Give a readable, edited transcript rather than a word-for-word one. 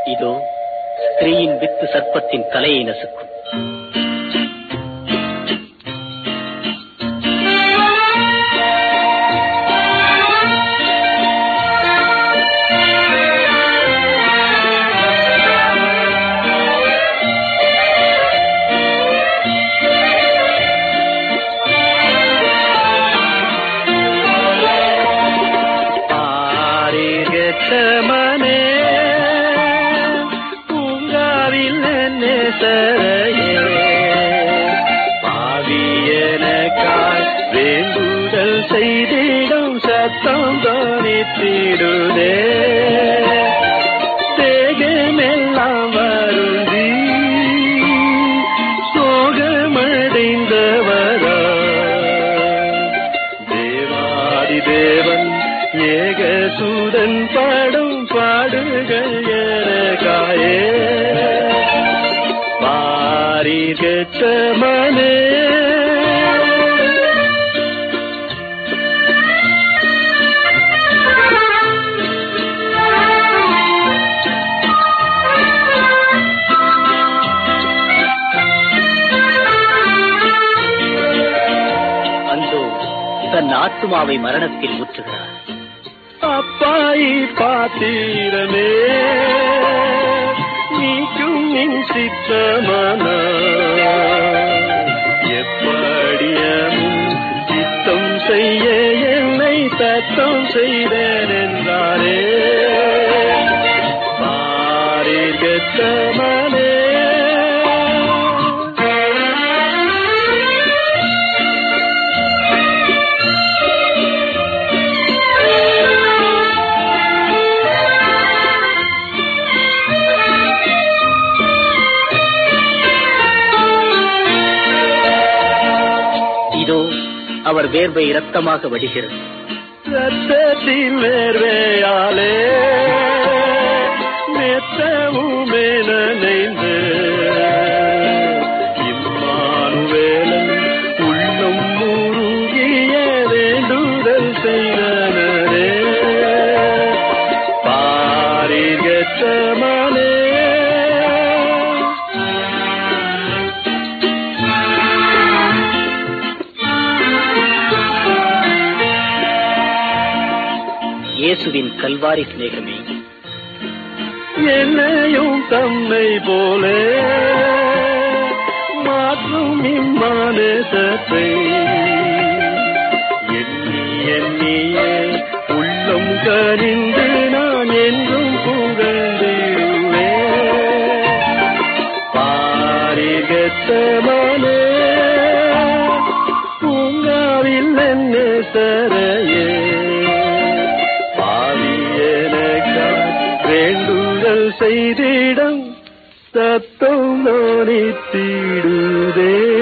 இதோ ஸ்திரீயின் வித்து சர்ப்பத்தின் தலையை நசுக்கும். செய்திடும் சத்தம் தோனித்திடுதே, தேகமெல்லாம் வருந்தி சோகமடைந்தவரா தேவாதி தேவன் ஏகசூதன் பாடும் பாடுகள் எனக்காயே. பாரீர் கெத்செமனே தன் ஆத்துமாவை மரணத்தில் ஊற்றுகிறார். அப்பாயி பாத்திரமே நீக்கும் நின் சித்தமான எப்படியும் சித்தம் செய்ய என்னை தத்தம் செய்தேன் என்றாரே. பாரீர் கெத்செமனே அவர் வேர்வை இரத்தமாக வடிகிறது. ரத்தத்தின் வேர்வையாலே மெத்தவுமே நனைந்து இம்மானுவேலன் உள்ளம் முருகிய வேண்டுதல் செய்தனரே. பாரீர் கெத்செமனே இயேசுவின் கல்வாரி சிநேகமே, என்னையும் தம்மை போல மாற்றும் இம்மானசத்தை எண்ணி எண்ணியே உள்ளம் கனிந்து நான் என்றும் புகழ்ந்திடுவேன். பாரீர் கெத்செமனே பூங்காவில் நேசரையே வேண்டுதல் செய்திடம் சத்தம் தோனித்திடுதே.